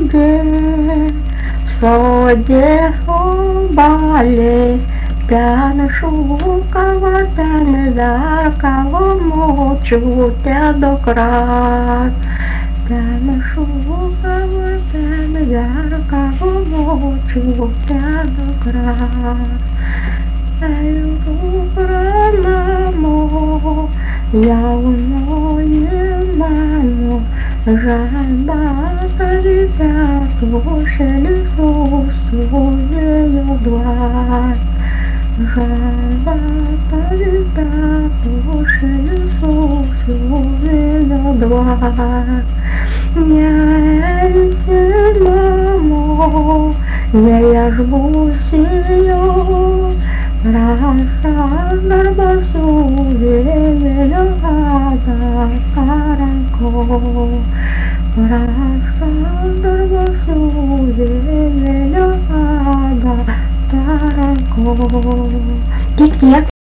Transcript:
де в соді обалі, та не шукала, та не заркала, мовчу те до край. Та не шукала, та не заркала, мовчу те до край. Ей, мамо, я мною мамо, жадата ребяту, шелесту свою длань. Жадата ребяту, шелесту свою длань. Няйся, мамо, я ж бусію, rasa berbasuh ada karanko, rasa berbasuh ada karanko. Tiap